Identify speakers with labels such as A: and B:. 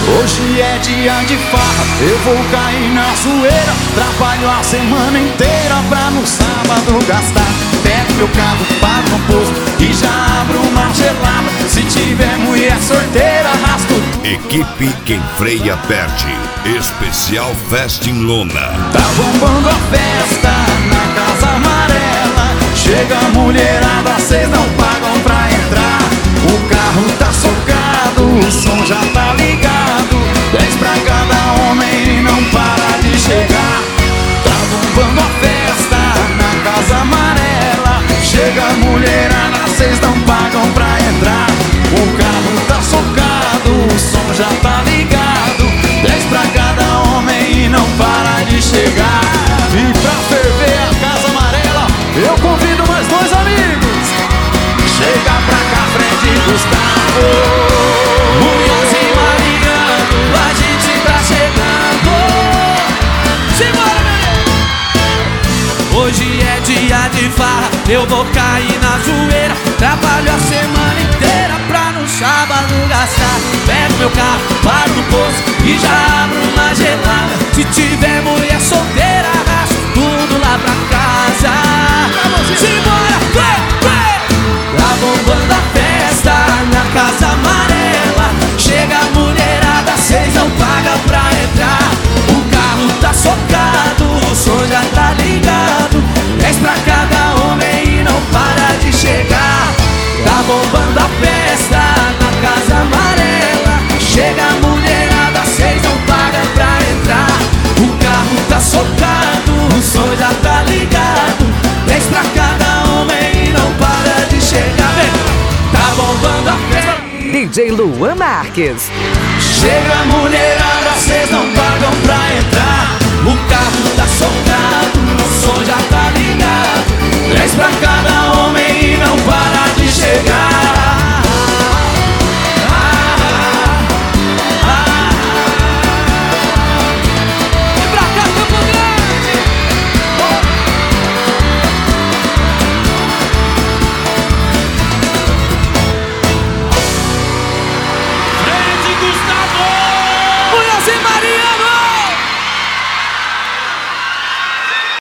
A: Hoje é dia de farra, eu vou cair na zoeira. Trabalho a semana inteira pra no sábado gastar. Pego meu carro, pago no posto e já abro uma gelada. Se tiver mulher sorteira, arrasto.
B: Equipe Quem Freia Perde. Especial Festa em Lona.
A: Tá bombando a festa na Casa Amarela. Chega a mulherada, cês não pagam pra entrar. O carro tá socado, o som já tá ligado. 10 pra cada homem e não para de chegar. Tá bombando a festa na Casa Amarela. Chega a mulherada, cês não pagam pra entrar. O carro tá socado, o som já tá ligado. 10 pra cada homem e não para de chegar. E pra ferver a Casa Amarela, eu convido mais 2 amigos. Chega pra cá, Fred e Gustavo. Munhoz e Mariano, a gente tá chegando. Simbora, meu! Hoje é dia de farra, eu vou cair na zoeira. Trabalho a semana inteira pra no sábado gastar. Pego meu carro, paro no posto e já abro uma gelada. Se tiver mulher solteira, arrasto tudo lá pra casa. Simbora, tá bombando a festa na Casa Amarela. Chega a mulherada, cês não pagam pra entrar. O carro tá socado, o som já tá ligado. 10 pra cada homem e não para de chegar. Tá bombando a festa na Casa Amarela. Chega a mulherada, cês não pagam pra entrar. O carro tá socado, o som já tá ligado. 10 pra cada homem e não para de chegar. Tá bombando a festa.
C: DJ Luan Marques.
A: Chega a mulherada, cês não pagam pra entrar. O carro tá socado, o som já